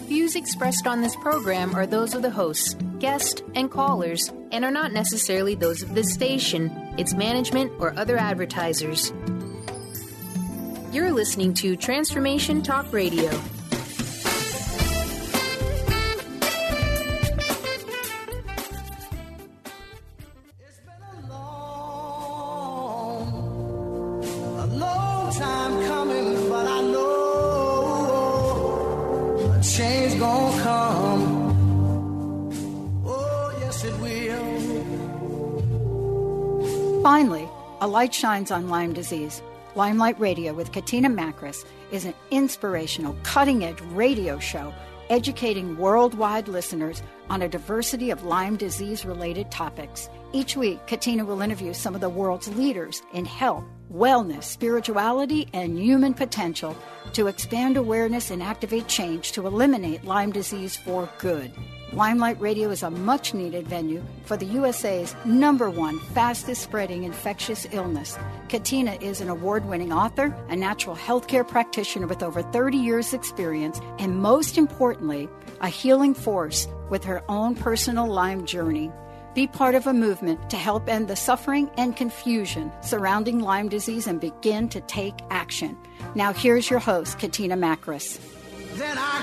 Views expressed on this program are those of the hosts, guests, and callers, and are not necessarily those of this station, its management, or other advertisers. You're listening to Transformation Talk Radio. Finally, a light shines on Lyme disease. Limelight Radio with Katina Makris is an inspirational, cutting-edge radio show educating worldwide listeners on a diversity of Lyme disease-related topics. Each week, Katina will interview some of the world's leaders in health, wellness, spirituality, and human potential to expand awareness and activate change to eliminate Lyme disease for good. Limelight Radio is a much-needed venue for the USA's #1 fastest-spreading infectious illness. Katina is an award-winning author, a natural healthcare practitioner with over 30 years' experience, and most importantly, a healing force with her own personal Lyme journey. Be part of a movement to help end the suffering and confusion surrounding Lyme disease and begin to take action. Now here's your host, Katina Makris. Then I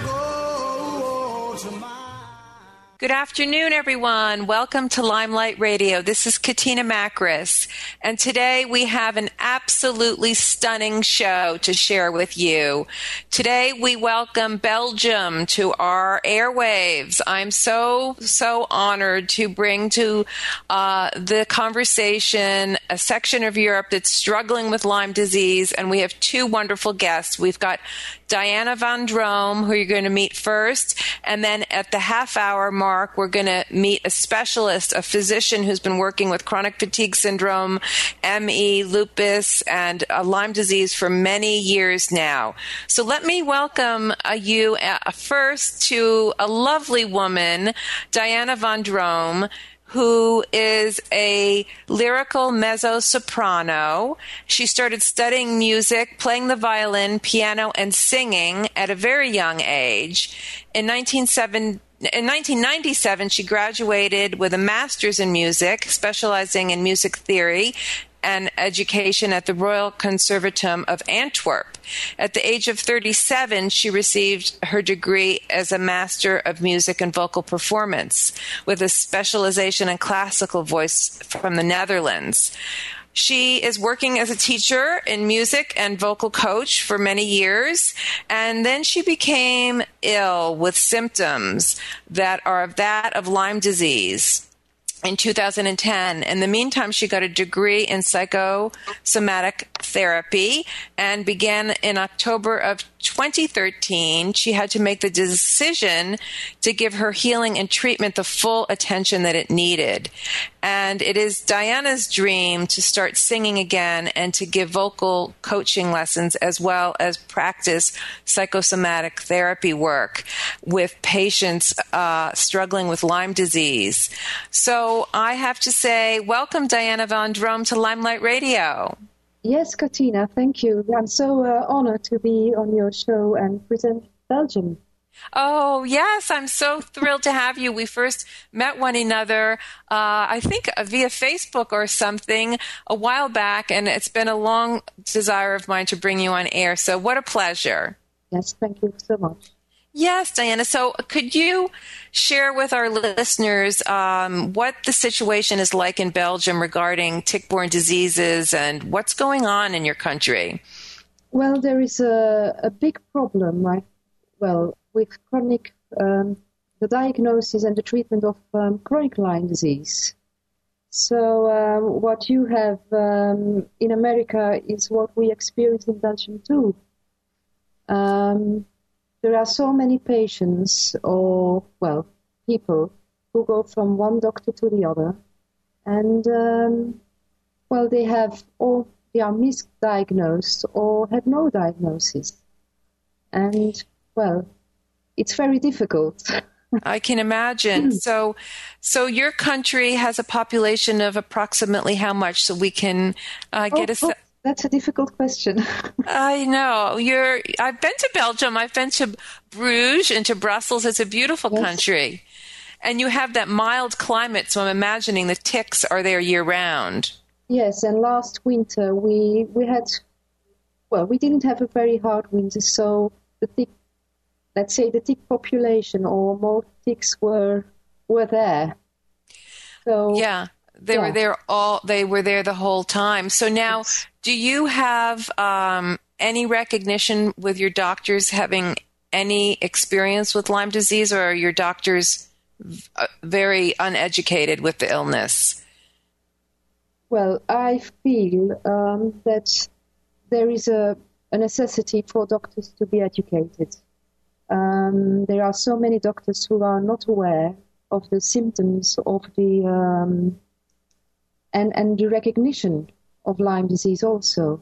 go to my... Good afternoon, everyone. Welcome to Limelight Radio. This is Katina Makris, and today we have an absolutely stunning show to share with you. Today we welcome Belgium to our airwaves. I'm so honored to bring to the conversation a section of Europe that's struggling with Lyme disease, and we have two wonderful guests. We've got Diana van Droom, who you're going to meet first, and then at the half-hour mark, we're going to meet a specialist, a physician who's been working with chronic fatigue syndrome, ME, lupus, and Lyme disease for many years now. So let me welcome you first to a lovely woman, Diana van Droom, who is a lyrical mezzo-soprano. She started studying music, playing the violin, piano, and singing at a very young age. In 1997, she graduated with a master's in music, specializing in music theory and education at the Royal Conservatorium of Antwerp. At the age of 37, she received her degree as a Master of Music and Vocal Performance with a specialization in classical voice from the Netherlands. She is working as a teacher in music and vocal coach for many years, and then she became ill with symptoms that are that of Lyme disease in 2010. In the meantime, she got a degree in psychosomatic therapy and began in October of 2013. She had to make the decision to give her healing and treatment the full attention that it needed. And it is Diana's dream to start singing again and to give vocal coaching lessons as well as practice psychosomatic therapy work with patients struggling with Lyme disease. So I have to say, welcome, Diana van Droom, to Limelight Radio. Yes, Katina, thank you. I'm so honored to be on your show and present Belgium. Oh, yes, I'm so thrilled to have you. We first met one another, I think via Facebook or something a while back, and it's been a long desire of mine to bring you on air. So what a pleasure. Yes, thank you so much. Yes, Diana. So could you share with our listeners what the situation is like in Belgium regarding tick-borne diseases and what's going on in your country? Well, there is a big problem, with chronic, the diagnosis and the treatment of chronic Lyme disease. So what you have in America is what we experience in Belgium too. There are so many patients or, people who go from one doctor to the other. And, they are misdiagnosed or have no diagnosis. And, it's very difficult. I can imagine. So your country has a population of approximately how much, so we can get That's a difficult question. I know. I've been to Belgium. I've been to Bruges and to Brussels. It's a beautiful country. And you have that mild climate, so I'm imagining the ticks are there year round. Yes, and last winter we didn't have a very hard winter, so the tick population or more ticks were there. So yeah, they were there the whole time. So now, do you have any recognition with your doctors having any experience with Lyme disease, or are your doctors very uneducated with the illness? Well, I feel that there is a necessity for doctors to be educated. There are so many doctors who are not aware of the symptoms of the and the recognition of Lyme disease also.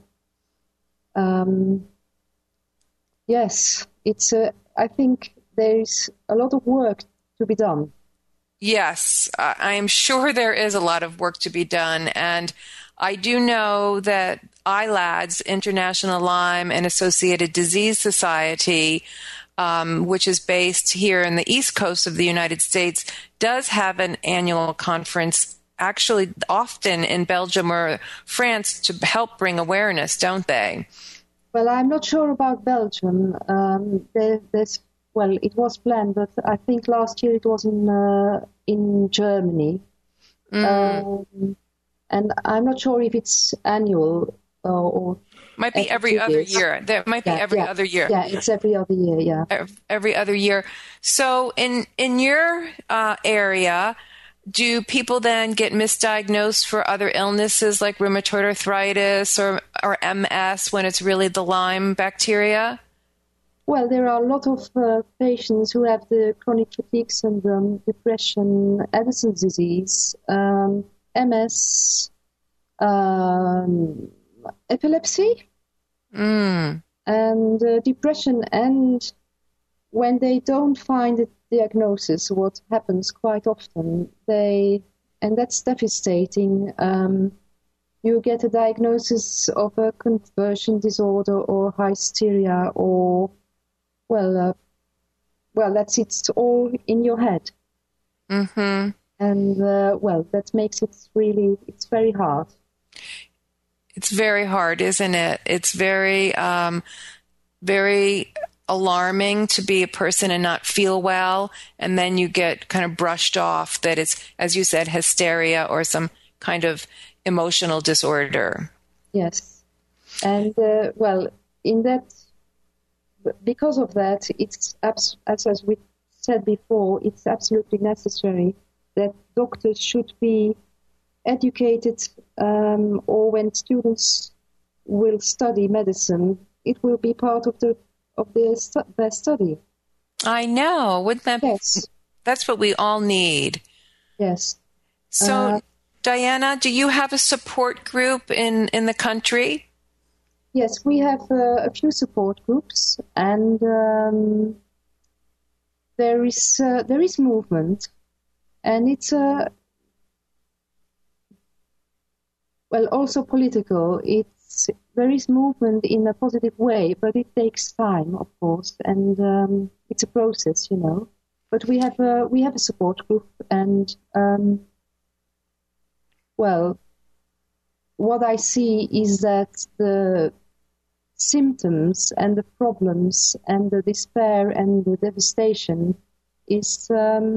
Yes, I think there is a lot of work to be done. Yes, I am sure there is a lot of work to be done. And I do know that ILADS, International Lyme and Associated Disease Society, which is based here in the East Coast of the United States, does have an annual conference, actually often in Belgium or France, to help bring awareness, don't they? Well, I'm not sure about Belgium. It was planned, but I think last year it was in Germany. And I'm not sure if it's annual or might be every other year. There might be every other year. Yeah, it's every other year. Yeah, every other year. So in your area, do people then get misdiagnosed for other illnesses like rheumatoid arthritis or MS when it's really the Lyme bacteria? Well, there are a lot of patients who have the chronic fatigue syndrome, depression, Addison's disease, MS, epilepsy, and depression. And when they don't find a diagnosis, what happens quite often, and that's devastating, you get a diagnosis of a conversion disorder or hysteria or it's all in your head. Mm-hmm. And, that makes it's very hard. It's very hard, isn't it? It's very, very alarming to be a person and not feel well. And then you get kind of brushed off that it's, as you said, hysteria or some kind of emotional disorder. Yes. And, because of that, it's as we said before, it's absolutely necessary that doctors should be educated, or when students will study medicine, it will be part of their study. I know. Wouldn't that? Yes. That's what we all need. Yes. So, Diana, do you have a support group in the country? Yes, we have a few support groups, and there is movement, and it's also political. There is movement in a positive way, but it takes time, of course, and it's a process, But we have a support group, and what I see is that the symptoms and the problems and the despair and the devastation is,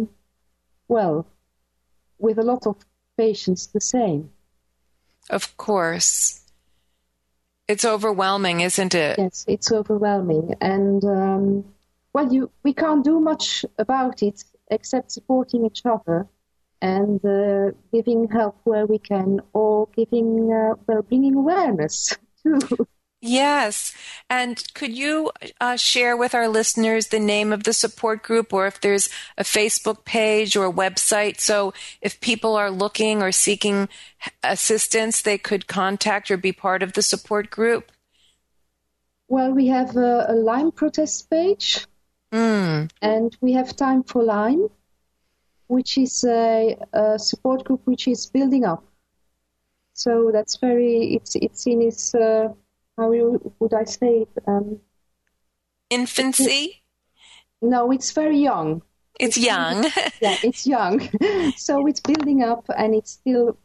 with a lot of patients the same. Of course. It's overwhelming, isn't it? Yes, it's overwhelming. And, we can't do much about it except supporting each other and giving help where we can, or bringing awareness too. Yes. And could you share with our listeners the name of the support group, or if there's a Facebook page or a website, so if people are looking or seeking assistance, they could contact or be part of the support group? Well, we have a Lyme protest page, and we have Time for Lyme, which is a support group which is building up. So that's it's in its, would I say it? Infancy? No, it's very young. It's young. Yeah, it's young. So it's building up, and it's still,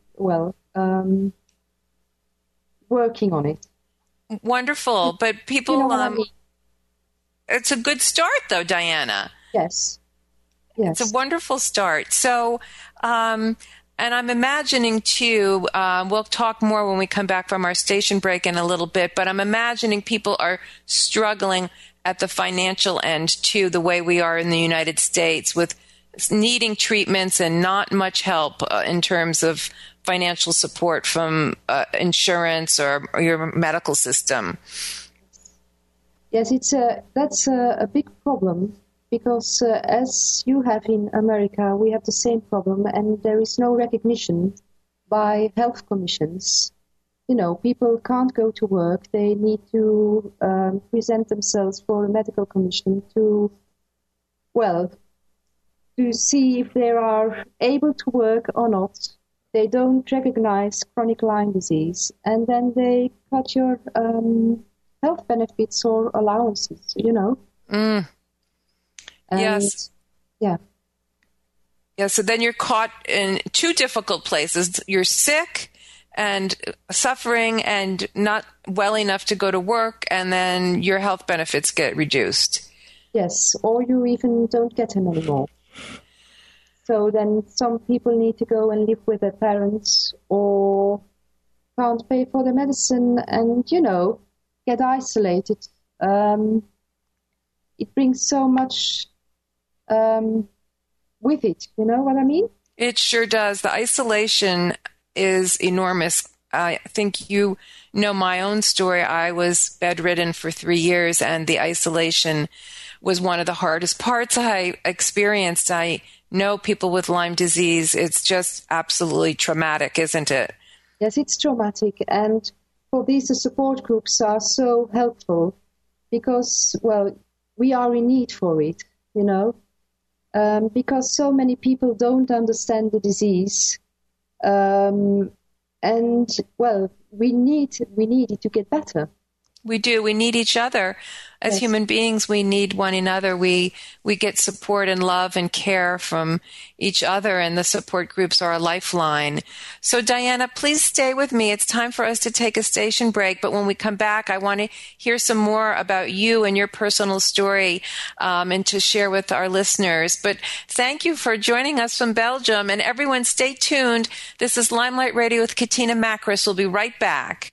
working on it. Wonderful. But people, You know what I mean? It's a good start, though, Diana. Yes. It's a wonderful start. So, and I'm imagining, too, we'll talk more when we come back from our station break in a little bit, but I'm imagining people are struggling at the financial end, too, the way we are in the United States, with needing treatments and not much help in terms of financial support from insurance or your medical system. Yes, that's a big problem, because as you have in America, we have the same problem, and there is no recognition by health commissions. You know, people can't go to work. They need to present themselves for a medical commission to see if they are able to work or not. They don't recognize chronic Lyme disease, and then they cut your health benefits or allowances, you know. Yes. Yeah. Yeah, so then you're caught in two difficult places. You're sick and suffering and not well enough to go to work, and then your health benefits get reduced. Yes, or you even don't get them anymore. So then some people need to go and live with their parents, or can't pay for the medicine, and, you know, get isolated. It brings so much with it, you know what I mean? It sure does. The isolation is enormous. I think you know my own story. I was bedridden for 3 years, and the isolation was one of the hardest parts I experienced. I know people with Lyme disease. It's just absolutely traumatic, isn't it? Yes, it's traumatic. And for these, the support groups are so helpful because, we are in need for it, you know, because so many people don't understand the disease. We need it to get better. We do. We need each other. As human beings, we need one another. We get support and love and care from each other, and the support groups are a lifeline. So, Diana, please stay with me. It's time for us to take a station break, but when we come back, I want to hear some more about you and your personal story and to share with our listeners. But thank you for joining us from Belgium, and everyone stay tuned. This is Limelight Radio with Katina Makris. We'll be right back.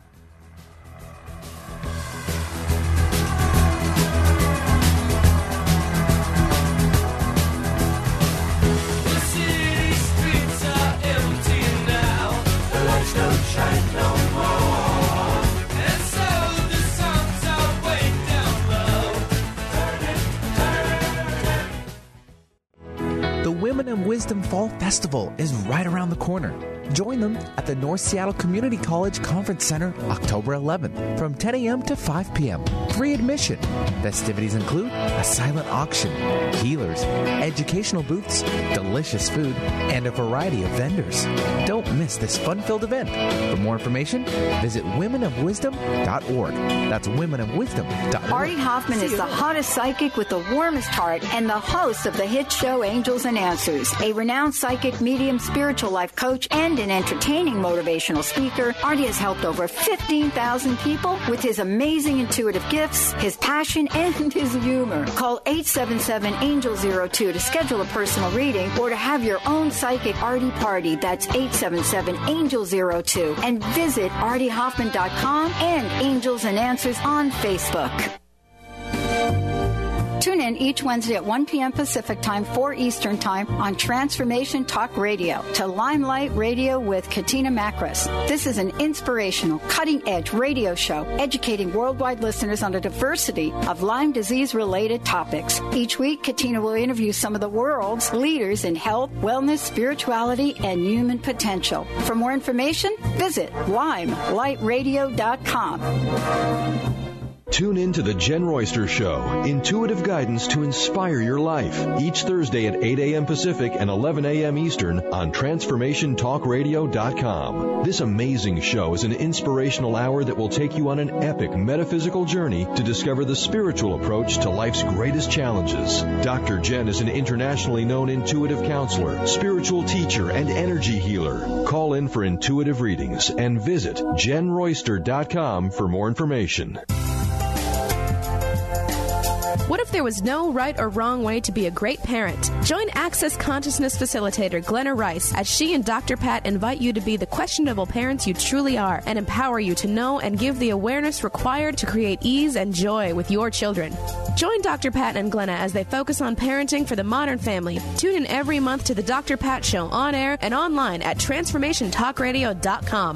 Women of Wisdom Fall Festival is right around the corner. Join them at the North Seattle Community College Conference Center October 11th from 10 a.m. to 5 p.m. Free admission. Festivities include a silent auction, healers, educational booths, delicious food, and a variety of vendors. Don't miss this fun-filled event. For more information, visit womenofwisdom.org. That's womenofwisdom.org. Artie Hoffman is the hottest psychic with the warmest heart and the host of the hit show Angels and Answers. A renowned psychic, medium, spiritual life coach, and an entertaining motivational speaker, Artie has helped over 15,000 people with his amazing intuitive gifts, his passion, and his humor. Call 877-ANGEL-02 to schedule a personal reading or to have your own psychic Artie party. That's 877-ANGEL-02. And visit artiehoffman.com and Angels and Answers on Facebook. Tune in each Wednesday at 1 p.m. Pacific Time, 4 Eastern Time on Transformation Talk Radio to Limelight Radio with Katina Makris. This is an inspirational, cutting-edge radio show educating worldwide listeners on a diversity of Lyme disease-related topics. Each week, Katina will interview some of the world's leaders in health, wellness, spirituality, and human potential. For more information, visit limelightradio.com. Tune in to The Jen Royster Show, intuitive guidance to inspire your life, each Thursday at 8 a.m. Pacific and 11 a.m. Eastern on TransformationTalkRadio.com. This amazing show is an inspirational hour that will take you on an epic metaphysical journey to discover the spiritual approach to life's greatest challenges. Dr. Jen is an internationally known intuitive counselor, spiritual teacher, and energy healer. Call in for intuitive readings and visit JenRoyster.com for more information. What if there was no right or wrong way to be a great parent? Join Access Consciousness Facilitator Glenna Rice as she and Dr. Pat invite you to be the questionable parents you truly are and empower you to know and give the awareness required to create ease and joy with your children. Join Dr. Pat and Glenna as they focus on parenting for the modern family. Tune in every month to the Dr. Pat Show on air and online at TransformationTalkRadio.com.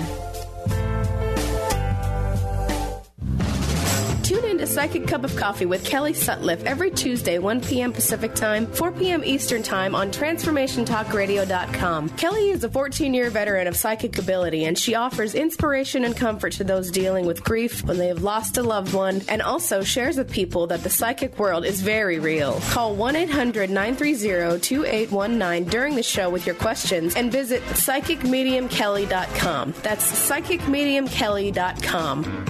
Tune in to Psychic Cup of Coffee with Kelly Sutliff every Tuesday, 1 p.m. Pacific Time, 4 p.m. Eastern Time on TransformationTalkRadio.com. Kelly is a 14-year veteran of psychic ability, and she offers inspiration and comfort to those dealing with grief when they have lost a loved one, and also shares with people that the psychic world is very real. Call 1-800-930-2819 during the show with your questions and visit PsychicMediumKelly.com. That's PsychicMediumKelly.com.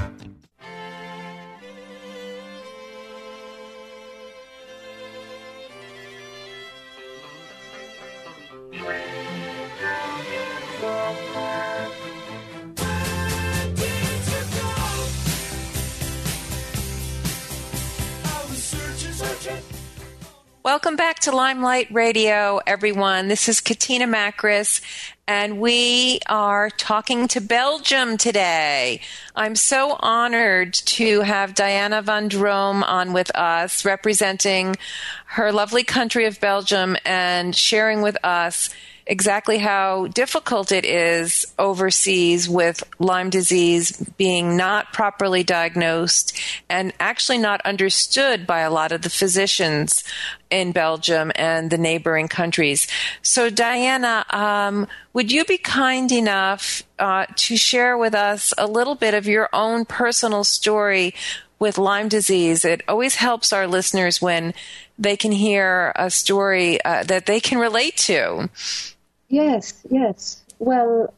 Welcome back to Limelight Radio, everyone. This is Katina Makris, and we are talking to Belgium today. I'm so honored to have Diana van Droom on with us, representing her lovely country of Belgium and sharing with us exactly how difficult it is overseas with Lyme disease being not properly diagnosed and actually not understood by a lot of the physicians in Belgium and the neighboring countries. So, Diana, would you be kind enough to share with us a little bit of your own personal story with Lyme disease? It always helps our listeners when they can hear a story that they can relate to. Yes. Well,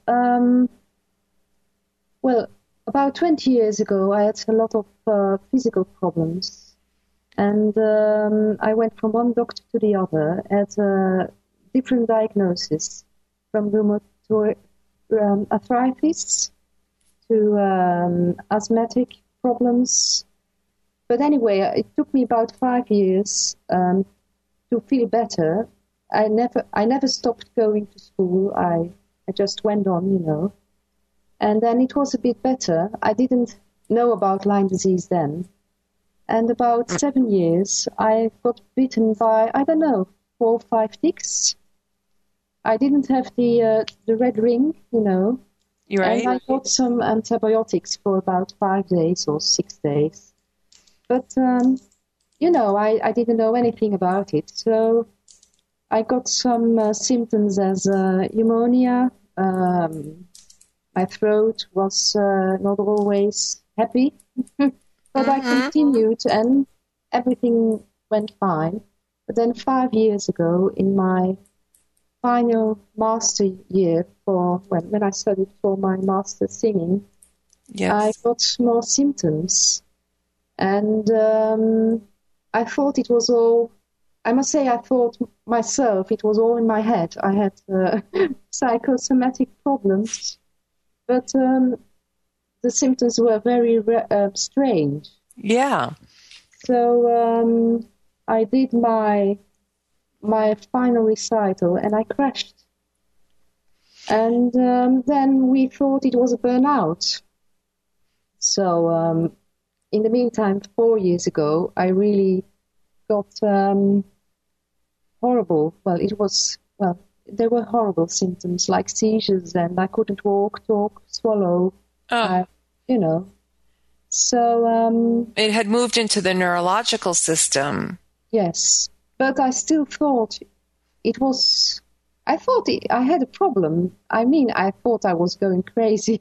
about 20 years ago, I had a lot of physical problems, and I went from one doctor to the other, had different diagnoses, from rheumatoid arthritis to asthmatic problems. But anyway, it took me about 5 years to feel better. I never stopped going to school. I just went on, And then it was a bit better. I didn't know about Lyme disease then. And about 7 years, I got bitten by, 4 or 5 ticks. I didn't have the red ring, You're right. And I got some antibiotics for about 5 days or 6 days. But, I didn't know anything about it. So I got some symptoms as pneumonia. My throat was not always happy, but I continued and everything went fine. But then 5 years ago, in my final master year when I studied for my master singing, I got more symptoms. And I thought it was all, I must say, I thought myself it was all in my head. I had psychosomatic problems, but the symptoms were very strange. Yeah. So I did my final recital and I crashed. And then we thought it was a burnout. So in the meantime, 4 years ago, I really got horrible. There were horrible symptoms like seizures, and I couldn't walk, talk, swallow. So it had moved into the neurological system. Yes, but I still thought it was. I thought I had a problem. I mean, I thought I was going crazy.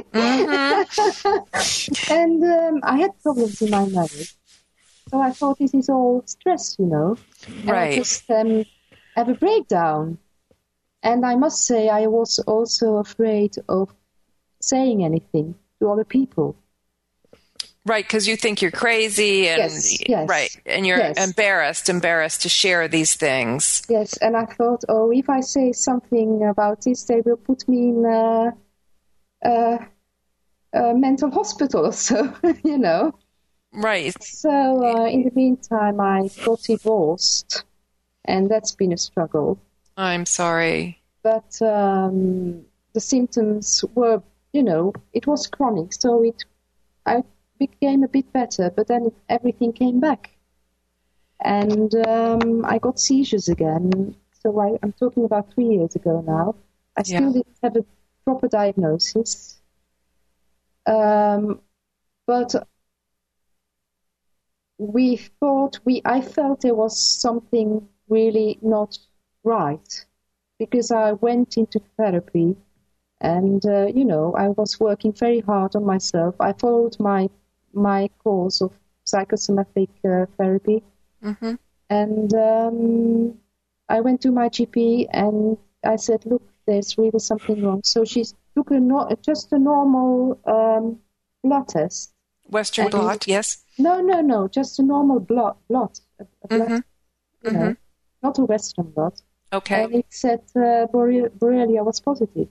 And I had problems in my marriage. So I thought this is all stress, you know. And Right. I just have a breakdown. And I must say I was also afraid of saying anything to other people. Right, because you think you're crazy, and Yes. right, and you're Yes. embarrassed to share these things. Yes, and I thought, oh, if I say something about this, they will put me in a mental hospital or so, you know. Right. So in the meantime, I got divorced, and that's been a struggle. I'm sorry. But the symptoms were, you know, it was chronic, so I became a bit better, but then everything came back. And I got seizures again. So I'm talking about 3 years ago now. I still didn't have a proper diagnosis. But I felt there was something really not right, because I went into therapy and, you know, I was working very hard on myself. I followed my course of psychosomatic therapy. Mm-hmm. And I went to my GP and I said, look, there's really something wrong. So she took just a normal blood test. Western blot, yes. No, just a normal blot. A blood, Mm-hmm. you know, not a Western blot. Okay. And it said Borrelia was positive.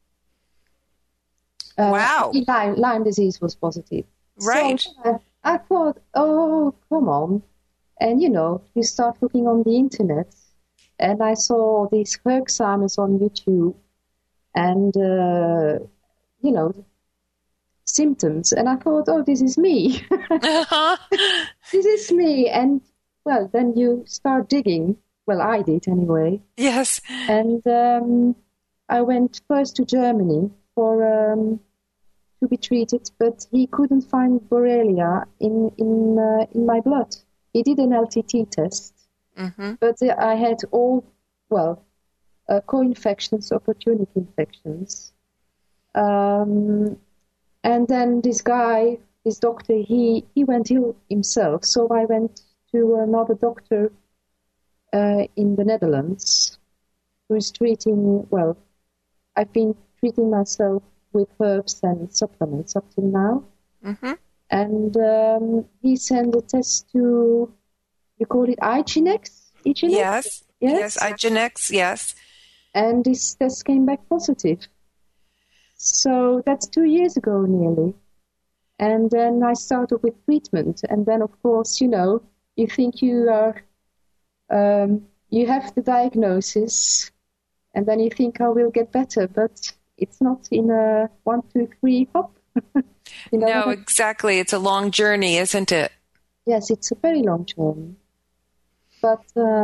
Wow. Lyme disease was positive. Right. So I thought, oh, come on. And, you know, you start looking on the internet, and I saw these Herxheimer's on YouTube and, you know, symptoms. And I thought, oh, this is me. This is me. And, well, then you start digging. Well, I did anyway. Yes. And I went first to Germany to be treated, but he couldn't find Borrelia in my blood. He did an LTT test, but I had co-infections, opportunity infections. And then this doctor, he went ill himself. So I went to another doctor in the Netherlands who is treating, I've been treating myself with herbs and supplements up till now. Mm-hmm. And he sent a test to, you call it IGeneX? Yes, IGeneX, yes. And this test came back positive. So that's 2 years ago nearly. And then I started with treatment. And then, of course, you know, you think you are, you have the diagnosis, and then you think I will get better, but it's not in a 1, 2, 3 hop. You know, no, exactly. It's a long journey, isn't it? Yes, it's a very long journey. But,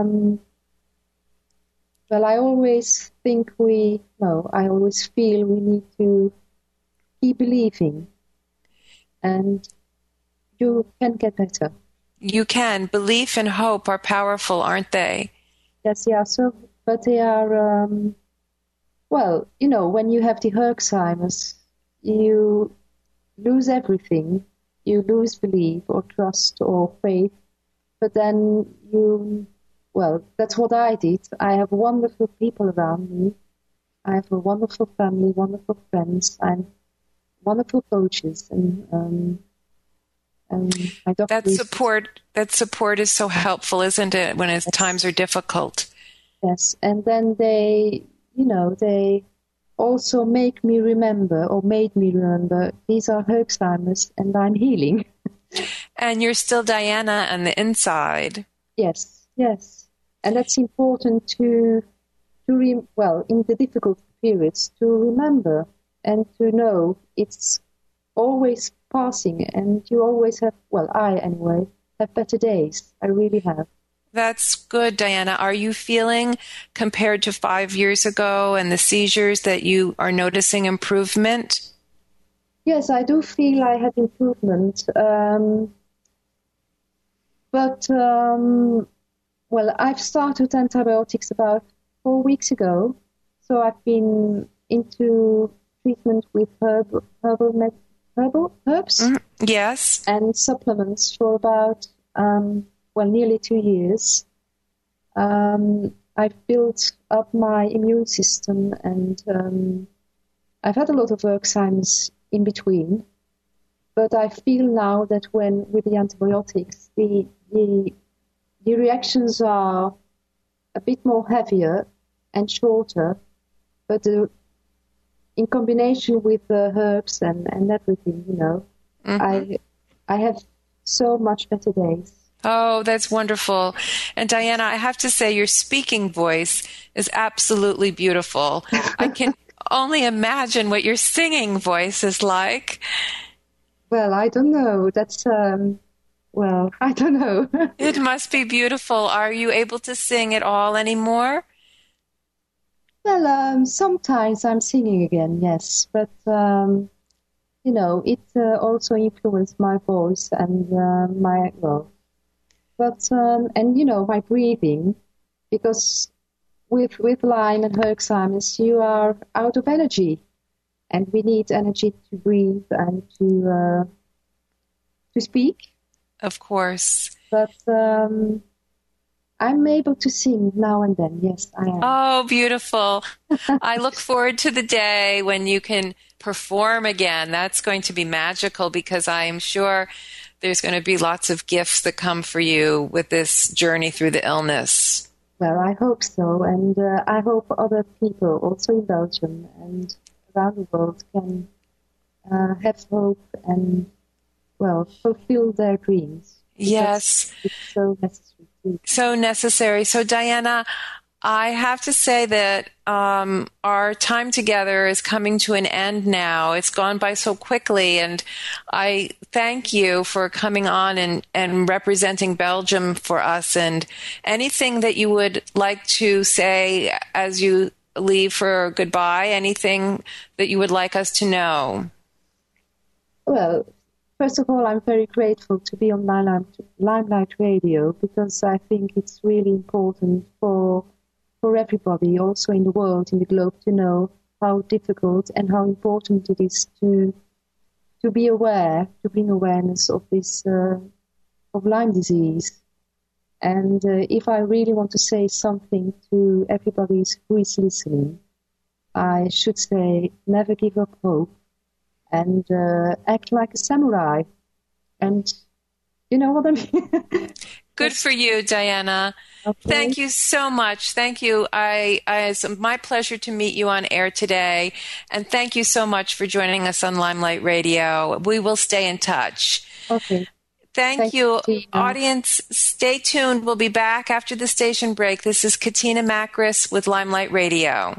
I always I always feel we need to keep believing, and you can get better. You can. Belief and hope are powerful, aren't they? Yes, yeah. So, but they are, you know, when you have the Herxheimer's, you lose everything. You lose belief or trust or faith. But then that's what I did. I have wonderful people around me. I have a wonderful family, wonderful friends, and wonderful coaches. And my doctor. That support is so helpful, isn't it, when times are difficult? Yes, and then they also made me remember these are Herxheimer's and I'm healing. And you're still Diana on the inside. Yes. And that's important in the difficult periods, to remember and to know it's always passing, and you always have, I anyway, have better days. I really have. That's good, Diana. Are you feeling, compared to 5 years ago and the seizures, that you are noticing improvement? Yes, I do feel I have improvement. I've started antibiotics about 4 weeks ago. So I've been into treatment with herbs Yes. and supplements for about nearly 2 years. I've built up my immune system, and I've had a lot of Alzheimer's in between. But I feel now that with the antibiotics, the reactions are a bit more heavier and shorter, but in combination with the herbs and everything, I have so much better days. Oh, that's wonderful. And Diana, I have to say your speaking voice is absolutely beautiful. I can only imagine what your singing voice is like. Well, I don't know. That's, I don't know. It must be beautiful. Are you able to sing at all anymore? Well, sometimes I'm singing again, yes. But, it also influenced my voice and my breathing, because with Lyme and Alzheimer's, you are out of energy, and we need energy to breathe and to speak. Of course. But I'm able to sing now and then. Yes, I am. Oh, beautiful. I look forward to the day when you can perform again. That's going to be magical, because I am sure there's going to be lots of gifts that come for you with this journey through the illness. Well, I hope so. And I hope other people, also in Belgium and around the world, can have hope and, fulfill their dreams. Yes. It's so necessary. So necessary. So, Diana, I have to say that our time together is coming to an end now. It's gone by so quickly, and I thank you for coming on and representing Belgium for us. And anything that you would like to say as you leave for goodbye, anything that you would like us to know? Well, first of all, I'm very grateful to be on Limelight Radio, because I think it's really important for everybody, also in the world, in the globe, to know how difficult and how important it is to be aware, to bring awareness of this of Lyme disease. And if I really want to say something to everybody who is listening, I should say, never give up hope, and act like a samurai. And you know what I mean? Good for you, Diana. Okay. Thank you so much. Thank you. It's my pleasure to meet you on air today. And thank you so much for joining us on Limelight Radio. We will stay in touch. Okay. Thank you. Audience, stay tuned. We'll be back after the station break. This is Katina Makris with Limelight Radio.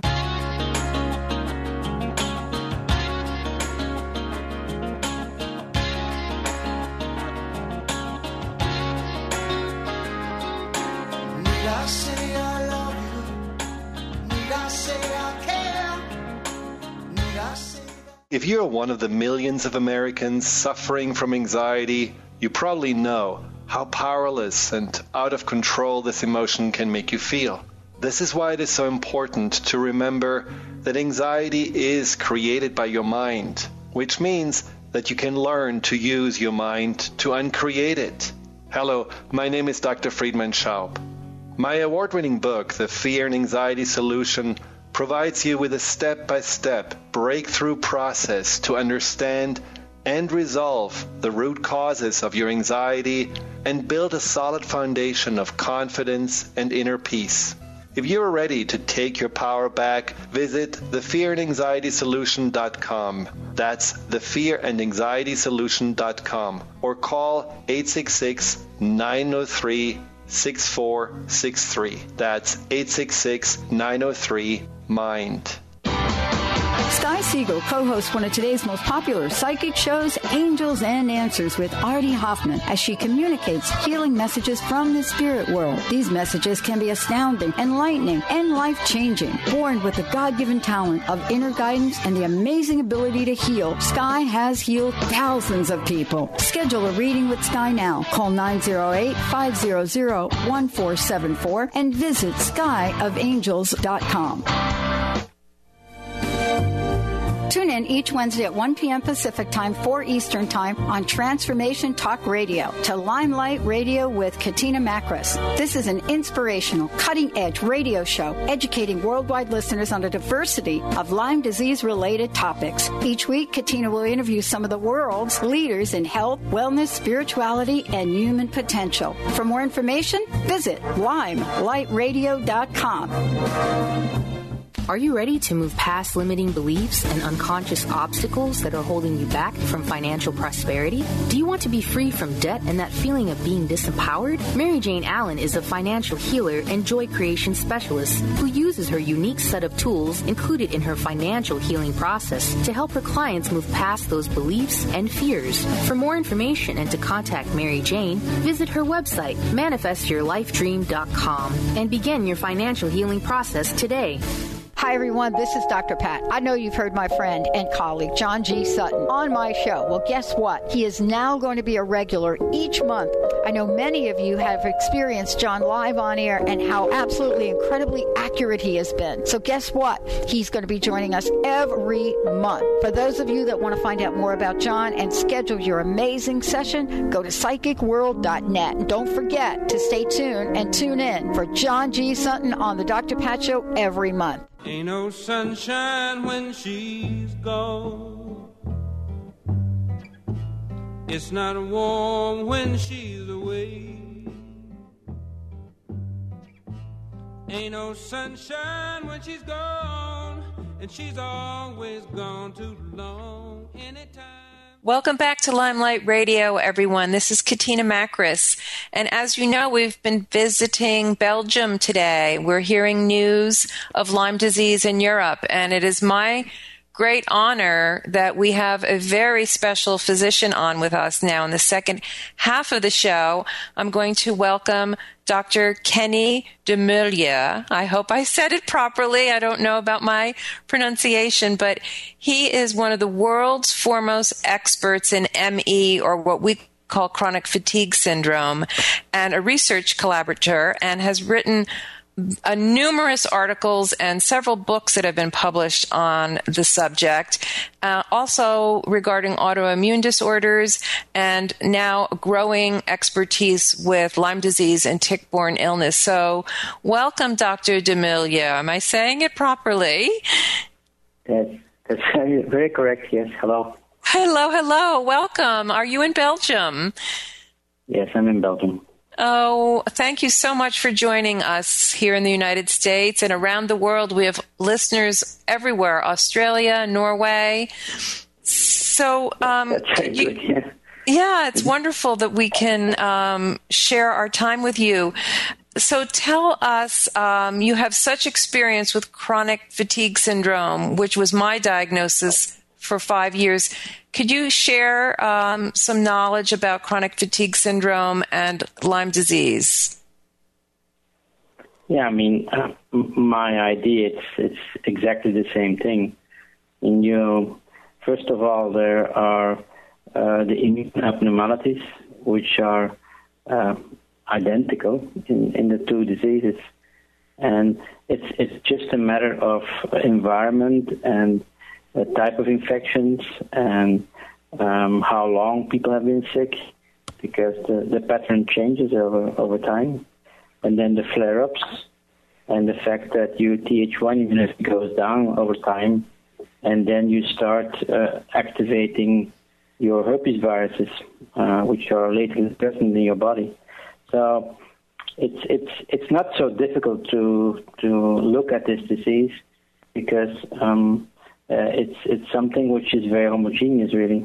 If you're one of the millions of Americans suffering from anxiety, you probably know how powerless and out of control this emotion can make you feel. This is why it is so important to remember that anxiety is created by your mind, which means that you can learn to use your mind to uncreate it. Hello, my name is Dr. Friedemann Schaub. My award-winning book, The Fear and Anxiety Solution, provides you with a step-by-step breakthrough process to understand and resolve the root causes of your anxiety and build a solid foundation of confidence and inner peace. If you are ready to take your power back, visit thefearandanxietysolution.com. That's thefearandanxietysolution.com, or call 866-903-6463. That's 866-903-MIND. Sky Siegel co-hosts one of today's most popular psychic shows, Angels and Answers, with Artie Hoffman, as she communicates healing messages from the spirit world. These messages can be astounding, enlightening, and life-changing. Born with the God-given talent of inner guidance and the amazing ability to heal, Sky has healed thousands of people. Schedule a reading with Sky now. Call 908-500-1474 and visit skyofangels.com. Tune in each Wednesday at 1 p.m. Pacific Time, 4 Eastern Time on Transformation Talk Radio to Limelight Radio with Katina Makris. This is an inspirational, cutting-edge radio show educating worldwide listeners on a diversity of Lyme disease-related topics. Each week, Katina will interview some of the world's leaders in health, wellness, spirituality, and human potential. For more information, visit limelightradio.com. Are you ready to move past limiting beliefs and unconscious obstacles that are holding you back from financial prosperity? Do you want to be free from debt and that feeling of being disempowered? Mary Jane Allen is a financial healer and joy creation specialist who uses her unique set of tools included in her financial healing process to help her clients move past those beliefs and fears. For more information and to contact Mary Jane, visit her website, manifestyourlifedream.com, and begin your financial healing process today. Hi, everyone. This is Dr. Pat. I know you've heard my friend and colleague, John G. Sutton, on my show. Well, guess what? He is now going to be a regular each month. I know many of you have experienced John live on air and how absolutely incredibly accurate he has been. So guess what? He's going to be joining us every month. For those of you that want to find out more about John and schedule your amazing session, go to psychicworld.net. And don't forget to stay tuned and tune in for John G. Sutton on the Dr. Pat Show every month. Ain't no sunshine when she's gone. It's not warm when she's away. Ain't no sunshine when she's gone, and she's always gone too long. Anytime. Welcome back to Limelight Radio, everyone. This is Katina Makris. And as you know, we've been visiting Belgium today. We're hearing news of Lyme disease in Europe. And it is my great honor that we have a very special physician on with us now. In the second half of the show, I'm going to welcome Dr. Kenny Demullier. I hope I said it properly. I don't know about my pronunciation, but he is one of the world's foremost experts in ME, or what we call chronic fatigue syndrome, and a research collaborator, and has written numerous articles and several books that have been published on the subject, also regarding autoimmune disorders, and now growing expertise with Lyme disease and tick-borne illness. So welcome, Dr. Demullier. Am I saying it properly? That's very, very correct, yes. Hello. Hello. Welcome. Are you in Belgium? Yes, I'm in Belgium. Oh, thank you so much for joining us here in the United States and around the world. We have listeners everywhere, Australia, Norway. So, that's very good, yeah, it's wonderful that we can share our time with you. So tell us, you have such experience with chronic fatigue syndrome, which was my diagnosis for 5 years. Could you share some knowledge about chronic fatigue syndrome and Lyme disease? Yeah, I mean, my idea, it's exactly the same thing. And first of all, there are the immune abnormalities, which are identical in the two diseases. And it's just a matter of environment and the type of infections and how long people have been sick, because the pattern changes over time. And then the flare-ups and the fact that your Th1 immunity goes down over time, and then you start activating your herpes viruses, which are lately present in your body. So it's not so difficult to look at this disease, because it's something which is very homogeneous, really.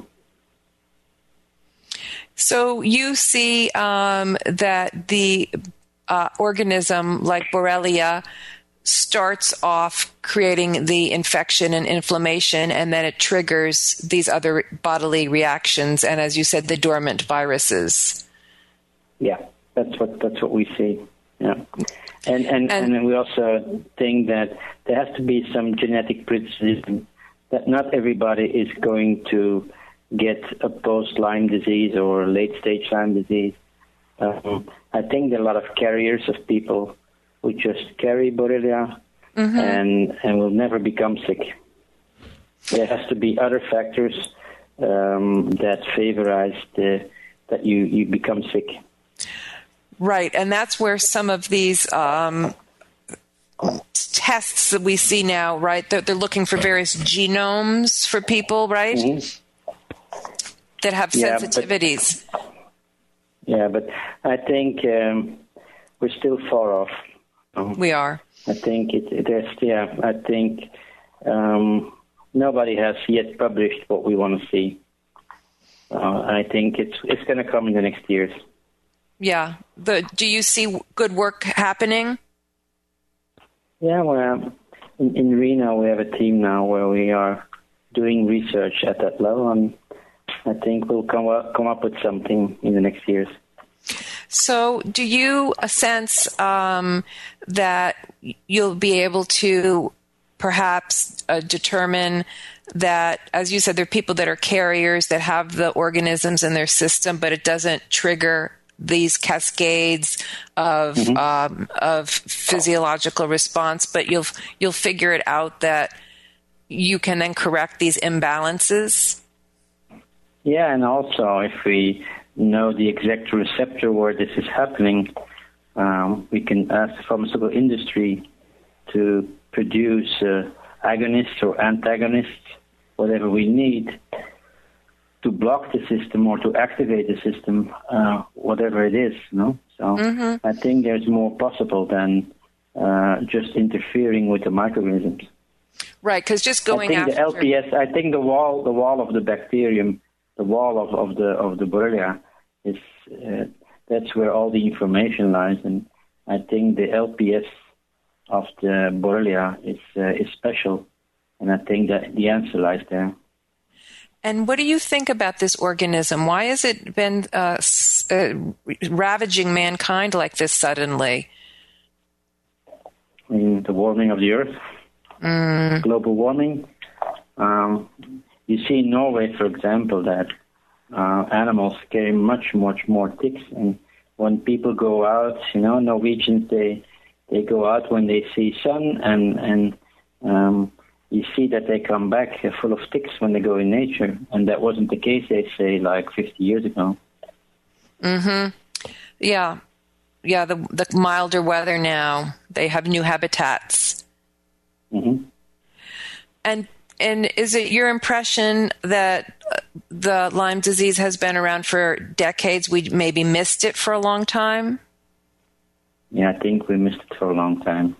So you see that the organism like Borrelia starts off creating the infection and inflammation, and then it triggers these other bodily reactions, and as you said, the dormant viruses. Yeah, that's what we see. Yeah, and we also think that there has to be some genetic predisposition, that not everybody is going to get a post-Lyme disease or late-stage Lyme disease. I think there are a lot of carriers of people who just carry Borrelia and will never become sick. There has to be other factors that favorize that you become sick. Right, and that's where some of these tests that we see now, right, they're looking for various genomes for people, right, that have sensitivities. But I think we're still far off. We are. I think I think nobody has yet published what we want to see. I think it's going to come in the next years. Yeah. Do you see good work happening? Yeah, well, in Reno we have a team now where we are doing research at that level, and I think we'll come up with something in the next years. So do you sense that you'll be able to perhaps determine that, as you said, there are people that are carriers that have the organisms in their system, but it doesn't trigger these cascades of physiological response, but you'll figure it out that you can then correct these imbalances? Yeah, and also if we know the exact receptor where this is happening, we can ask the pharmaceutical industry to produce agonists or antagonists, whatever we need, to block the system or to activate the system, whatever it is. So I think there's more possible than just interfering with the microorganisms. Right, because just going after the LPS, I think the wall of the bacterium, the wall of the Borrelia is that's where all the information lies, and I think the LPS of the Borrelia is special, and I think that the answer lies there. And what do you think about this organism? Why has it been ravaging mankind like this suddenly? The warming of the earth, global warming. You see in Norway, for example, that animals carry much more ticks, and when people go out, Norwegians they go out when they see sun, and you see that they come back full of ticks when they go in nature, and that wasn't the case, they say, like 50 years ago. Yeah, the milder weather now, they have new habitats. And is it your impression that the Lyme disease has been around for decades? We maybe missed it for a long time? Yeah, I think we missed it for a long time.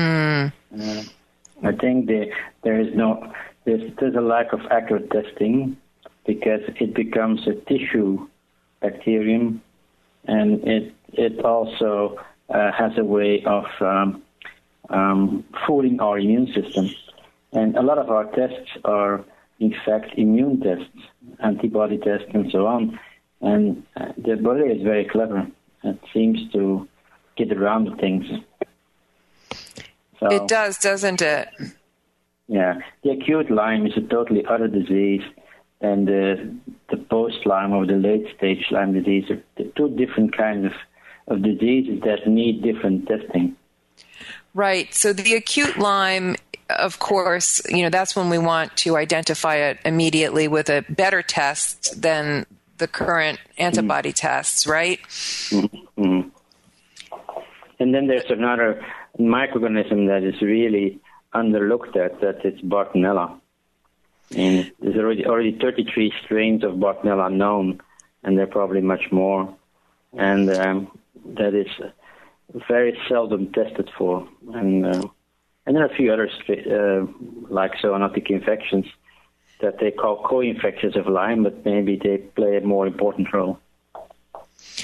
I think there's a lack of accurate testing because it becomes a tissue bacterium, and it also has a way of fooling our immune system. And a lot of our tests are, in fact, immune tests, antibody tests, and so on. And the Borrelia is very clever. It seems to get around things. So, it does, doesn't it? Yeah. The acute Lyme is a totally other disease than the post-Lyme or the late-stage Lyme disease. They're two different kinds of diseases that need different testing. Right. So the acute Lyme, of course, that's when we want to identify it immediately with a better test than the current antibody tests, right? And then there's another microorganism that is really underlooked at, that it's Bartonella. And there's already 33 strains of Bartonella known, and there are probably much more. And that is very seldom tested for. And there are a few others, like zoonotic infections, that they call co-infections of Lyme, but maybe they play a more important role.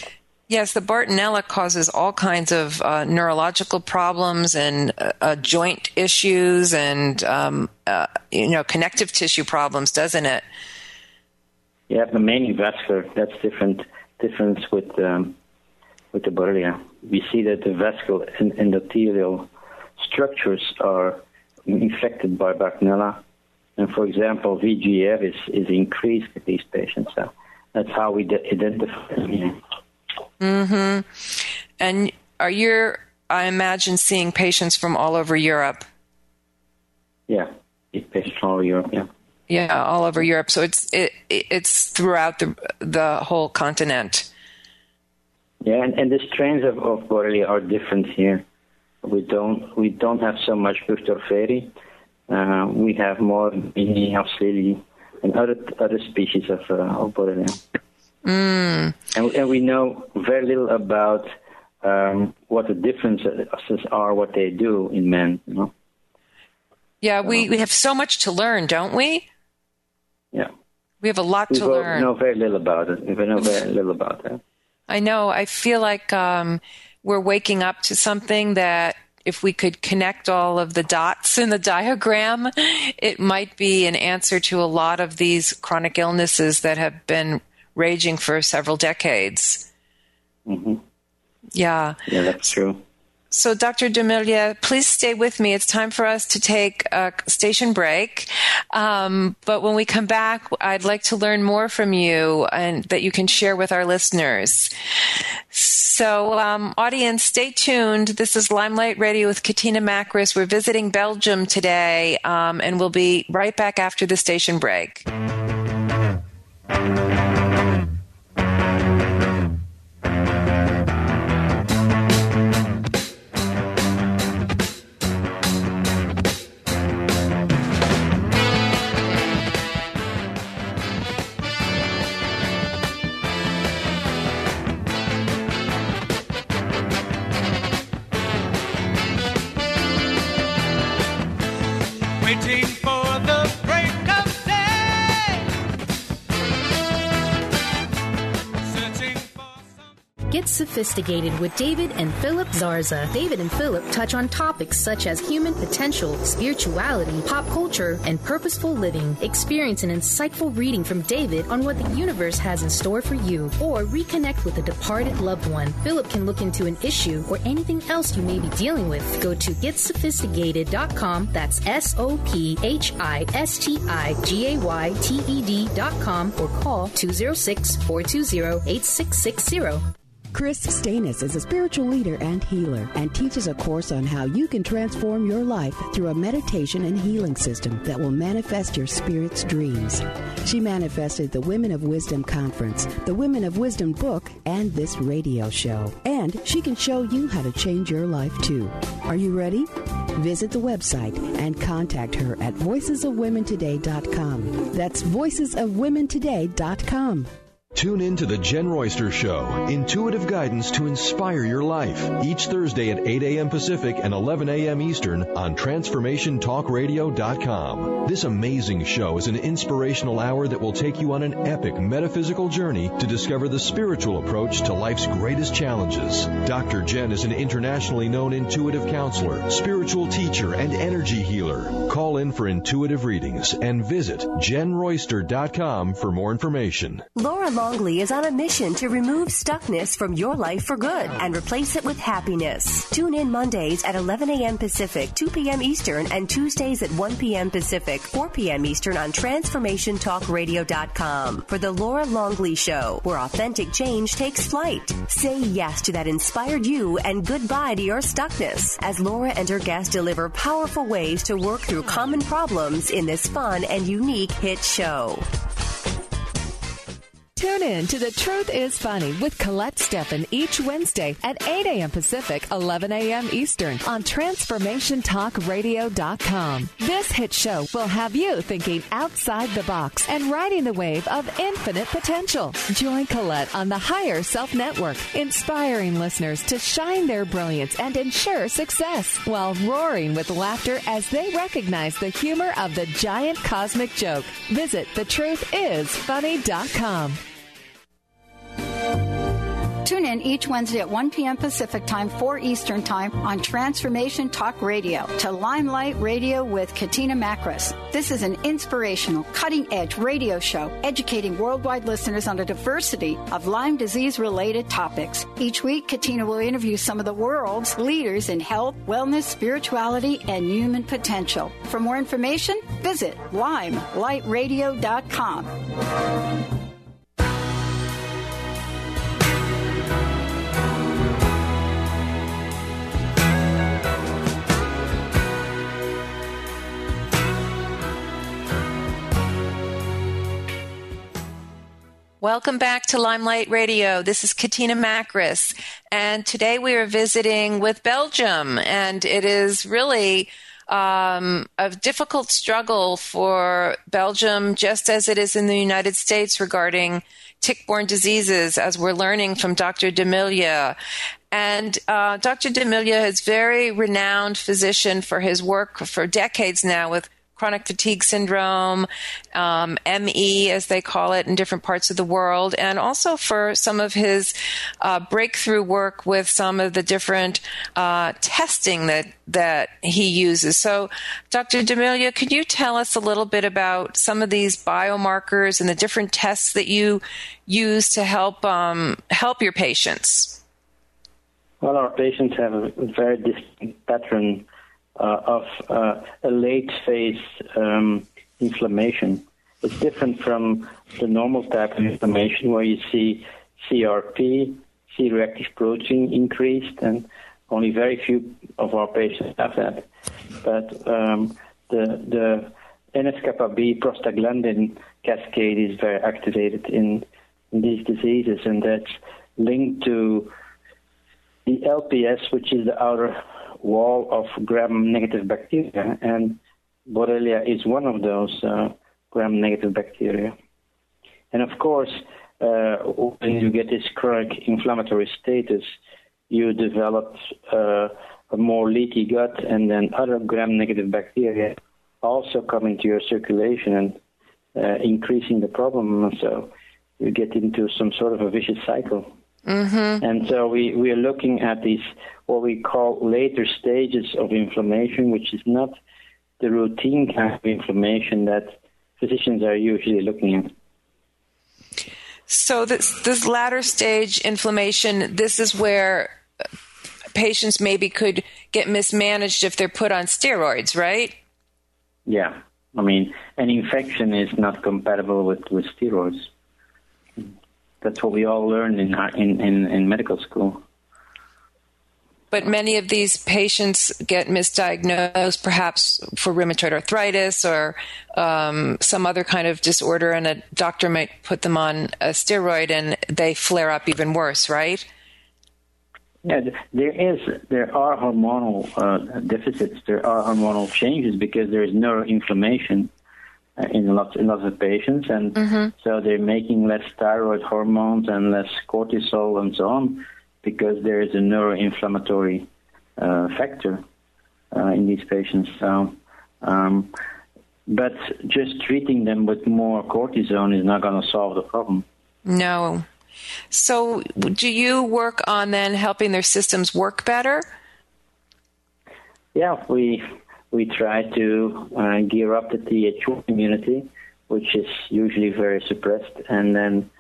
Yes, the Bartonella causes all kinds of neurological problems and joint issues and connective tissue problems, doesn't it? Yeah, but mainly vascular. That's difference with the Borrelia. We see that the vascular and endothelial structures are infected by Bartonella, and for example, VEGF is increased with these patients. So that's how we identify them here. Mm-hmm. And I imagine, seeing patients from all over Europe? Yeah, patients from all over Europe, yeah. Yeah, all over Europe. So it's throughout the whole continent. Yeah, and the strains of Borrelia are different here. We don't have so much Buchterferi. We have more Mini, Lily, and other species of Borrelia. Mm. And we know very little about what the differences are, what they do in men. You know? Yeah, we have so much to learn, don't we? Yeah. We have a lot to learn. We know very little about it. We know very little about that. I know. I feel like we're waking up to something that if we could connect all of the dots in the diagram, it might be an answer to a lot of these chronic illnesses that have been raging for several decades. Mm-hmm. Yeah. Yeah, that's true. So, Dr. Demilje, please stay with me. It's time for us to take a station break. But when we come back, I'd like to learn more from you and that you can share with our listeners. So, audience, stay tuned. This is Limelight Radio with Katina Makris. We're visiting Belgium today, and we'll be right back after the station break. Waiting for the break of day. Searching for some. Get sophisticated with David and Philip Zarza. David and Philip touch on topics such as human potential, spirituality, pop culture, and purposeful living. Experience an insightful reading from David on what the universe has in store for you, or reconnect with a departed loved one. Philip can look into an issue or anything else you may be dealing with. Go to getsophisticated.com. That's SOPHISTIGAYTED.com or call 206-420-8660. Chris Stanis is a spiritual leader and healer and teaches a course on how you can transform your life through a meditation and healing system that will manifest your spirit's dreams. She manifested the Women of Wisdom Conference, the Women of Wisdom book, and this radio show. And she can show you how to change your life too. Are you ready? Visit the website and contact her at voicesofwomentoday.com. That's voicesofwomentoday.com. Tune in to The Jen Royster Show, intuitive guidance to inspire your life, each Thursday at 8 a.m. Pacific and 11 a.m. Eastern on TransformationTalkRadio.com. This amazing show is an inspirational hour that will take you on an epic metaphysical journey to discover the spiritual approach to life's greatest challenges. Dr. Jen is an internationally known intuitive counselor, spiritual teacher, and energy healer. Call in for intuitive readings and visit JenRoyster.com for more information. Laura Longley is on a mission to remove stuckness from your life for good and replace it with happiness. Tune in Mondays at 11 a.m. Pacific, 2 p.m. Eastern, and Tuesdays at 1 p.m. Pacific, 4 p.m. Eastern on TransformationTalkRadio.com for The Laura Longley Show, where authentic change takes flight. Say yes to that inspired you and goodbye to your stuckness as Laura and her guests deliver powerful ways to work through common problems in this fun and unique hit show. Tune in to The Truth is Funny with Colette Steffen each Wednesday at 8 a.m. Pacific, 11 a.m. Eastern on TransformationTalkRadio.com. This hit show will have you thinking outside the box and riding the wave of infinite potential. Join Colette on the Higher Self Network, inspiring listeners to shine their brilliance and ensure success while roaring with laughter as they recognize the humor of the giant cosmic joke. Visit TheTruthIsFunny.com. Tune in each Wednesday at 1 p.m. Pacific Time, 4 Eastern Time on Transformation Talk Radio to Limelight Radio with Katina Makris. This is an inspirational, cutting-edge radio show educating worldwide listeners on a diversity of Lyme disease-related topics. Each week, Katina will interview some of the world's leaders in health, wellness, spirituality, and human potential. For more information, visit limelightradio.com. Welcome back to Limelight Radio. This is Katina Makris, and today we are visiting with Belgium, and it is really a difficult struggle for Belgium, just as it is in the United States regarding tick-borne diseases, as we're learning from Dr. DeMilia. And Dr. DeMilia is a very renowned physician for his work for decades now with chronic fatigue syndrome, ME, as they call it in different parts of the world, and also for some of his breakthrough work with some of the different testing that he uses. So, Dr. DeMilia, could you tell us a little bit about some of these biomarkers and the different tests that you use to help your patients? Well, our patients have a very distinct pattern of a late phase inflammation. It's different from the normal type of inflammation where you see CRP, C-reactive protein increased, and only very few of our patients have that. But the NF-kappa B prostaglandin cascade is very activated in these diseases, and that's linked to the LPS, which is the outer wall of gram-negative bacteria, and Borrelia is one of those gram-negative bacteria. And of course, when you get this chronic inflammatory status, you develop a more leaky gut, and then other gram-negative bacteria also come into your circulation and increasing the problem. And so you get into some sort of a vicious cycle. Mm-hmm. And so we are looking at these, what we call later stages of inflammation, which is not the routine kind of inflammation that physicians are usually looking at. So this latter stage inflammation, this is where patients maybe could get mismanaged if they're put on steroids, right? Yeah. I mean, an infection is not compatible with steroids. That's what we all learned in medical school. But many of these patients get misdiagnosed, perhaps for rheumatoid arthritis or some other kind of disorder, and a doctor might put them on a steroid, and they flare up even worse, right? Yeah, there are hormonal deficits. There are hormonal changes because there is neuroinflammation in lots of patients, and so they're making less thyroid hormones and less cortisol and so on, because there is a neuroinflammatory factor in these patients. So, but just treating them with more cortisone is not going to solve the problem. No. So do you work on then helping their systems work better? Yeah, we try to gear up the Th1 immunity, which is usually very suppressed, and then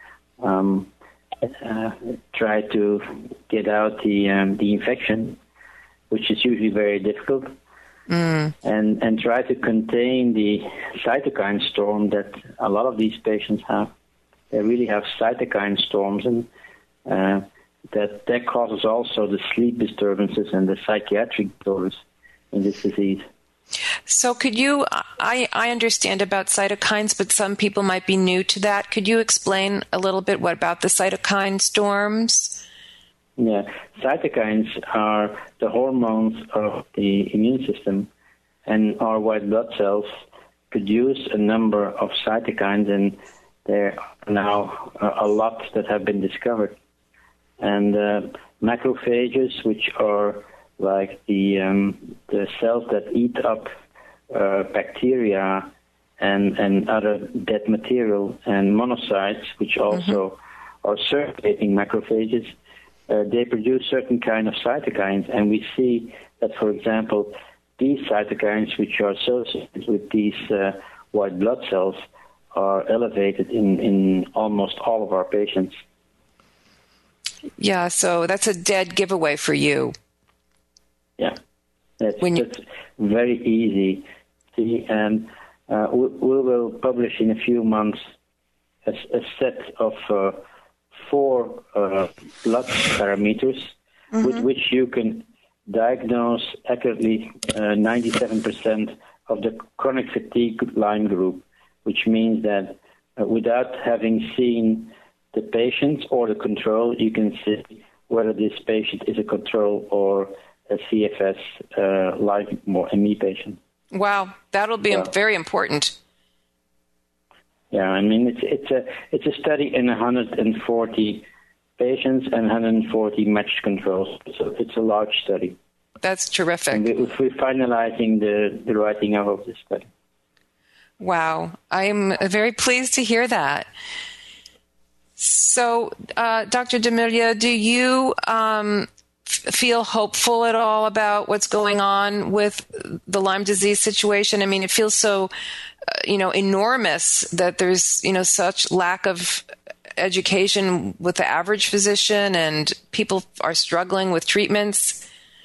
try to get out the infection, which is usually very difficult, and try to contain the cytokine storm that a lot of these patients have. They really have cytokine storms, and that causes also the sleep disturbances and the psychiatric disorders in this disease. So could you, I understand about cytokines, but some people might be new to that. Could you explain a little bit what about the cytokine storms? Yeah, cytokines are the hormones of the immune system, and our white blood cells produce a number of cytokines, and there are now a lot that have been discovered. And macrophages, which are like the cells that eat up bacteria and other dead material, and monocytes, which also are circulating macrophages, they produce certain kind of cytokines, and we see that, for example, these cytokines, which are associated with these white blood cells, are elevated in almost all of our patients. Yeah, so that's a dead giveaway for you. Yeah, that's very easy. See, and we will publish in a few months a set of 4 blood parameters with which you can diagnose accurately 97% of the chronic fatigue Lyme group, which means that without having seen the patient or the control, you can see whether this patient is a control or a CFS Lyme or ME patient. Wow, that'll be very important. Yeah, I mean it's a study in 140 patients and 140 matched controls, so it's a large study. That's terrific. And we're finalizing the writing up of this study. Wow, I'm very pleased to hear that. So, Dr. D'Amelia, do you feel hopeful at all about what's going on with the Lyme disease situation? I mean, it feels so, enormous that there's, such lack of education with the average physician, and people are struggling with treatments.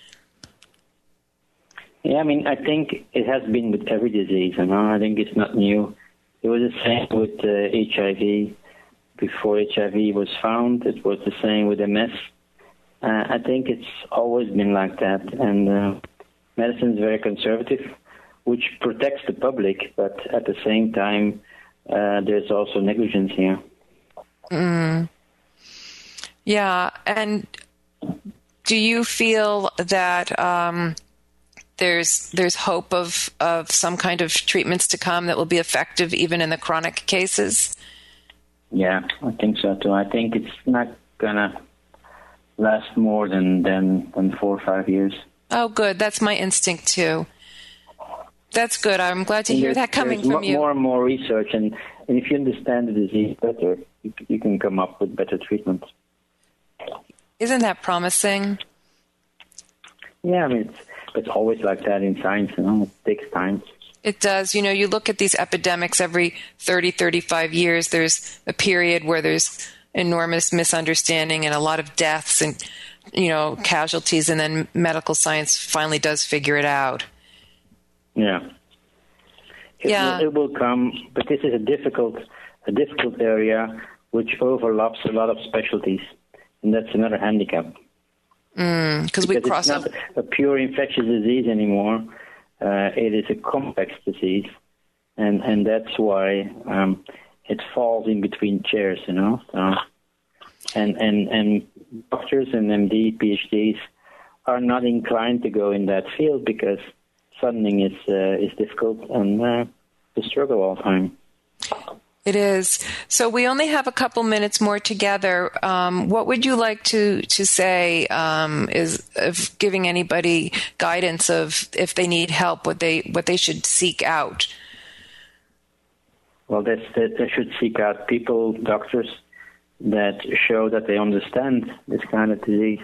Yeah, I mean, I think it has been with every disease. I think it's not new. It was the same with HIV. Before HIV was found, it was the same with MS. I think it's always been like that. And medicine is very conservative, which protects the public, but at the same time, there's also negligence here. Yeah, and do you feel that there's hope of some kind of treatments to come that will be effective even in the chronic cases? Yeah, I think so too. I think it's not gonna last more than 4 or 5 years. Oh, good. That's my instinct too. That's good. I'm glad to hear that coming from you. More and more research, and if you understand the disease better, you can come up with better treatments. Isn't that promising? Yeah, I mean, it's always like that in science, It takes time. It does. You look at these epidemics every 30, 35 years. There's a period where there's enormous misunderstanding and a lot of deaths and, casualties, and then medical science finally does figure it out. Yeah. It will come, but this is a difficult area which overlaps a lot of specialties, and that's another handicap. Because it's not a pure infectious disease anymore. It is a complex disease, and that's why it falls in between chairs, So, and doctors and MD, PhDs are not inclined to go in that field because funding is difficult and the struggle all the time. It is. So we only have a couple minutes more together. What would you like to say is of giving anybody guidance of if they need help, what they should seek out? Well, they should seek out people, doctors, that show that they understand this kind of disease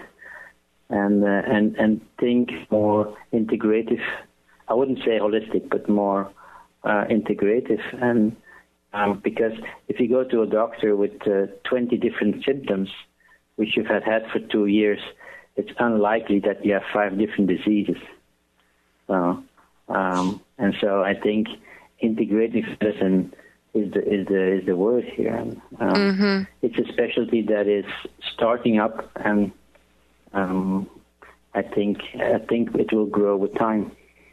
and think more integrative. I wouldn't say holistic, but more integrative. And because if you go to a doctor with 20 different symptoms, which you've had for 2 years, it's unlikely that you have 5 different diseases. And so I think integrative medicine is the word here. It's a specialty that is starting up, and I think it will grow with time.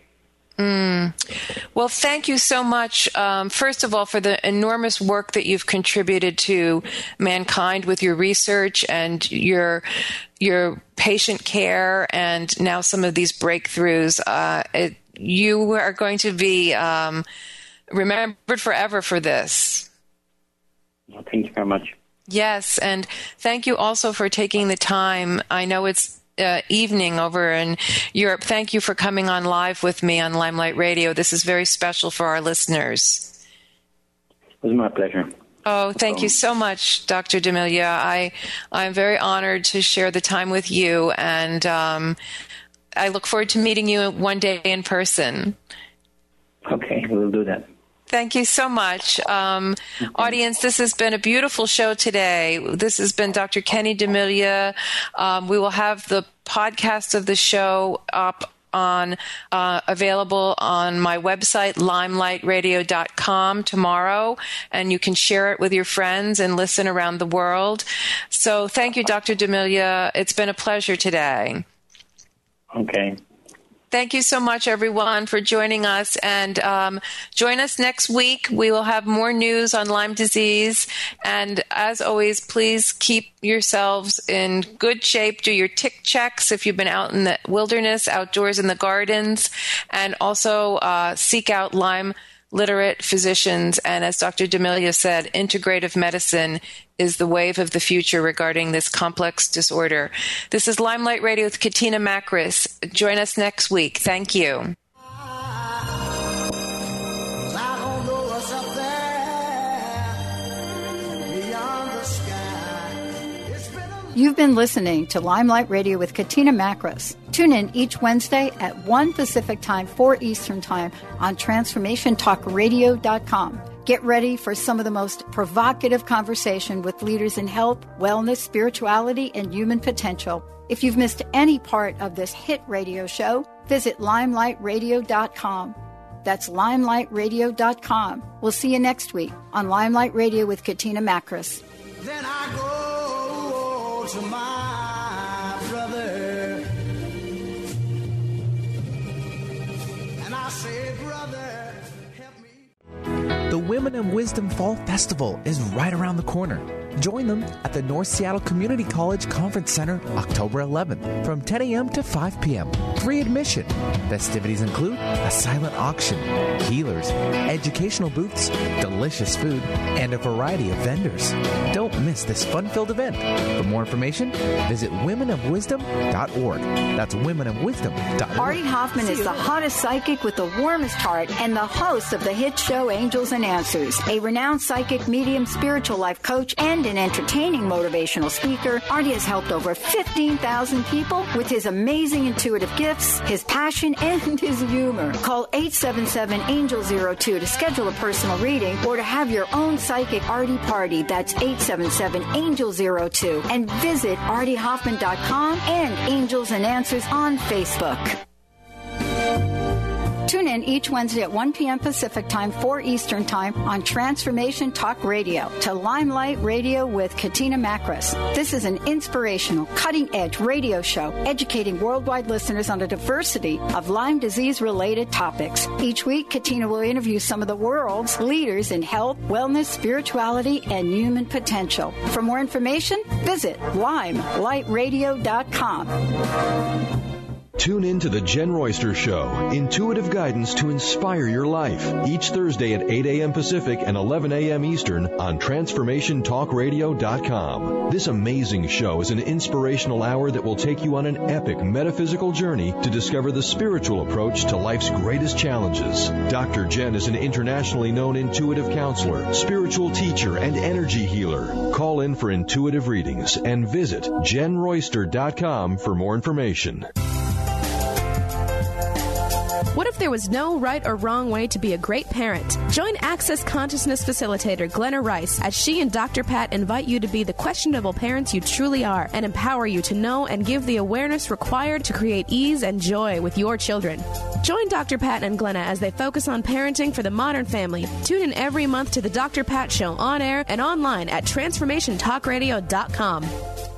Well, thank you so much, first of all, for the enormous work that you've contributed to mankind with your research and your patient care, and now some of these breakthroughs. You are going to be remembered forever for this. Well, thank you very much. Yes, and thank you also for taking the time. I know it's evening over in Europe. Thank you for coming on live with me on Limelight Radio. This is very special for our listeners. It was my pleasure. Oh, thank you so much, Dr. D'Amelia. I'm very honored to share the time with you, and I look forward to meeting you one day in person. Okay, we'll do that. Thank you so much. Audience, this has been a beautiful show today. This has been Dr. Kenny D'Amelia. We will have the podcast of the show up on available on my website, limelightradio.com tomorrow, and you can share it with your friends and listen around the world. So thank you, Dr. D'Amelia. It's been a pleasure today. Okay. Thank you so much, everyone, for joining us. And join us next week. We will have more news on Lyme disease. And as always, please keep yourselves in good shape. Do your tick checks if you've been out in the wilderness, outdoors in the gardens. And also seek out Lyme literate physicians. And as Dr. D'Amelia said, integrative medicine is the wave of the future regarding this complex disorder. This is Limelight Radio with Katina Makris. Join us next week. Thank you. You've been listening to Limelight Radio with Katina Makris. Tune in each Wednesday at 1 Pacific Time, 4 Eastern Time on TransformationTalkRadio.com. Get ready for some of the most provocative conversation with leaders in health, wellness, spirituality, and human potential. If you've missed any part of this hit radio show, visit LimelighTRadio.com. That's LimelighTRadio.com. We'll see you next week on Limelight Radio with Katina Makris. Then I go to my brother and I say, brother, help me. The Women of Wisdom Fall Festival is right around the corner. Join them at the North Seattle Community College Conference Center October 11th from 10 a.m. to 5 p.m. Free admission. Festivities include a silent auction, healers, educational booths, delicious food, and a variety of vendors. Don't miss this fun-filled event. For more information, visit womenofwisdom.org. That's womenofwisdom.org. Artie Hoffman is the hottest psychic with the warmest heart and the host of the hit show Angels and Answers. A renowned psychic, medium, spiritual life coach, and an entertaining motivational speaker, Artie has helped over 15,000 people with his amazing intuitive gifts, his passion, and his humor. Call 877-ANGEL-02 to schedule a personal reading or to have your own psychic Artie party. That's 877-ANGEL-02. And visit artiehoffman.com and Angels and Answers on Facebook. Tune in each Wednesday at 1 p.m. Pacific Time, 4 Eastern Time on Transformation Talk Radio to Limelight Radio with Katina Makris. This is an inspirational, cutting-edge radio show educating worldwide listeners on a diversity of Lyme disease-related topics. Each week, Katina will interview some of the world's leaders in health, wellness, spirituality, and human potential. For more information, visit limelightradio.com. Tune in to The Jen Royster Show, intuitive guidance to inspire your life, each Thursday at 8 a.m. Pacific and 11 a.m. Eastern on TransformationTalkRadio.com. This amazing show is an inspirational hour that will take you on an epic metaphysical journey to discover the spiritual approach to life's greatest challenges. Dr. Jen is an internationally known intuitive counselor, spiritual teacher, and energy healer. Call in for intuitive readings and visit JenRoyster.com for more information. What if there was no right or wrong way to be a great parent? Join Access Consciousness Facilitator Glenna Rice as she and Dr. Pat invite you to be the questionable parents you truly are and empower you to know and give the awareness required to create ease and joy with your children. Join Dr. Pat and Glenna as they focus on parenting for the modern family. Tune in every month to the Dr. Pat Show on air and online at TransformationTalkRadio.com.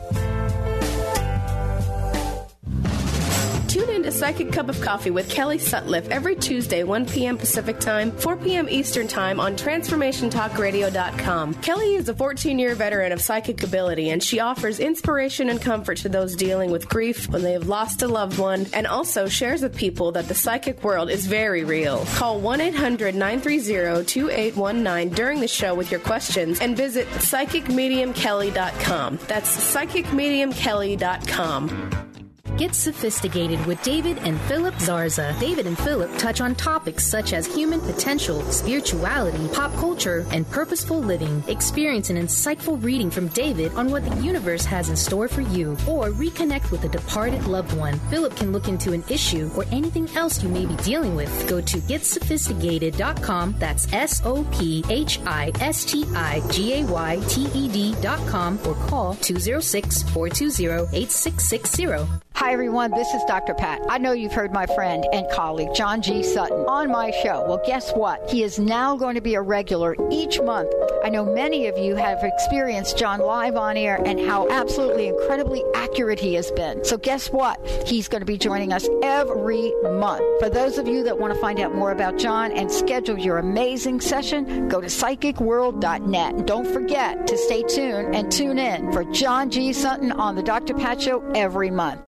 Tune in to Psychic Cup of Coffee with Kelly Sutliff every Tuesday, 1 p.m. Pacific Time, 4 p.m. Eastern Time on TransformationTalkRadio.com. Kelly is a 14-year veteran of psychic ability, and she offers inspiration and comfort to those dealing with grief when they have lost a loved one, and also shares with people that the psychic world is very real. Call 1-800-930-2819 during the show with your questions and visit PsychicMediumKelly.com. That's PsychicMediumKelly.com. Get Sophisticated with David and Philip Zarza. David and Philip touch on topics such as human potential, spirituality, pop culture, and purposeful living. Experience an insightful reading from David on what the universe has in store for you, or reconnect with a departed loved one. Philip can look into an issue or anything else you may be dealing with. Go to GetSophisticated.com. That's SOPHISTIGAYTED.com or call 206-420-8660. Hi, everyone. This is Dr. Pat. I know you've heard my friend and colleague, John G. Sutton, on my show. Well, guess what? He is now going to be a regular each month. I know many of you have experienced John live on air and how absolutely incredibly accurate he has been. So guess what? He's going to be joining us every month. For those of you that want to find out more about John and schedule your amazing session, go to psychicworld.net. And don't forget to stay tuned and tune in for John G. Sutton on the Dr. Pat Show every month.